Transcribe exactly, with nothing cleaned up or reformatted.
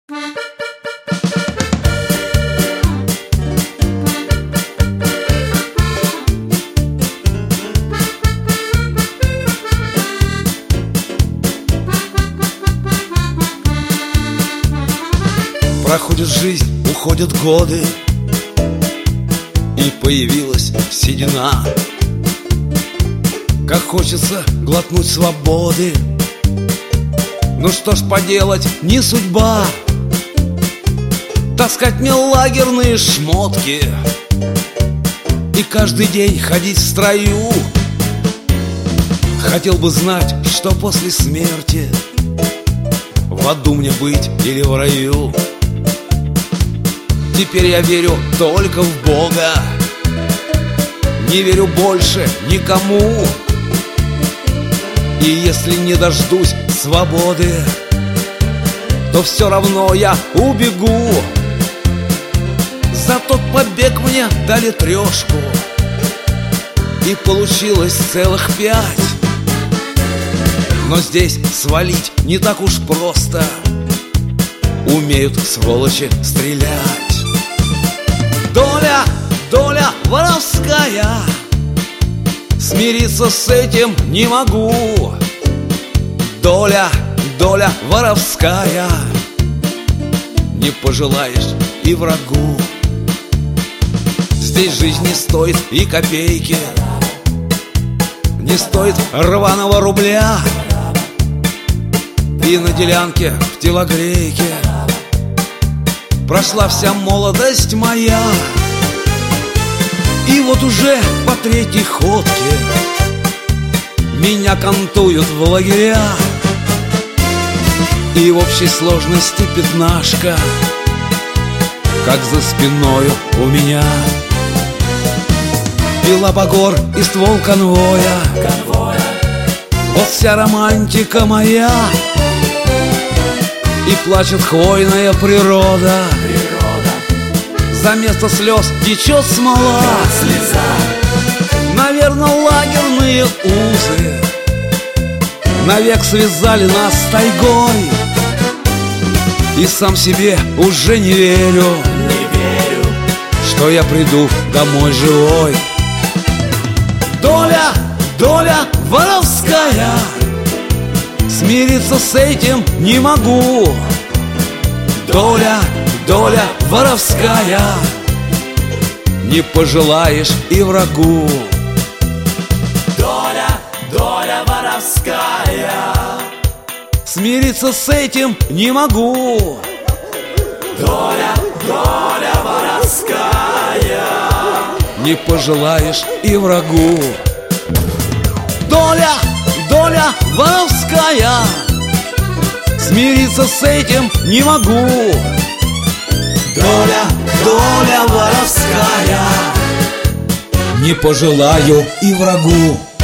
Проходит жизнь, уходят годы, и появилась седина. Как хочется глотнуть свободы, ну что ж поделать, не судьба. Таскать мне лагерные шмотки и каждый день ходить в строю. Хотел бы знать, что после смерти, в аду мне быть или в раю. Теперь я верю только в Бога, не верю больше никому. И если не дождусь свободы, то все равно я убегу. За тот побег мне дали трешку, и получилось целых пять. Но здесь свалить не так уж просто, умеют сволочи стрелять. Доля, доля воровская, смириться с этим не могу. Доля, доля воровская, не пожелаешь и врагу. Здесь жизнь не стоит и копейки, не стоит рваного рубля. И на делянке в телогрейке прошла вся молодость моя. И вот уже по третьей ходке меня кантуют в лагеря. И в общей сложности пятнашка, как за спиною у меня. И лапогор, и ствол конвоя, конвоя. Вот вся романтика моя. И плачет хвойная природа, природа. За место слез течет смола. Слеза. Наверно, лагерные узы навек связали нас с тайгой. И сам себе уже не верю, не верю, что я приду домой живой. Доля, доля воровская, смириться с этим не могу. Доля, доля воровская, не пожелаешь и врагу. Доля, доля воровская, смириться с этим не могу. Доля, доля воровская, не пожелаешь и врагу. Доля, доля воровская, смириться с этим не могу. Доля, доля воровская, не пожелаю и врагу.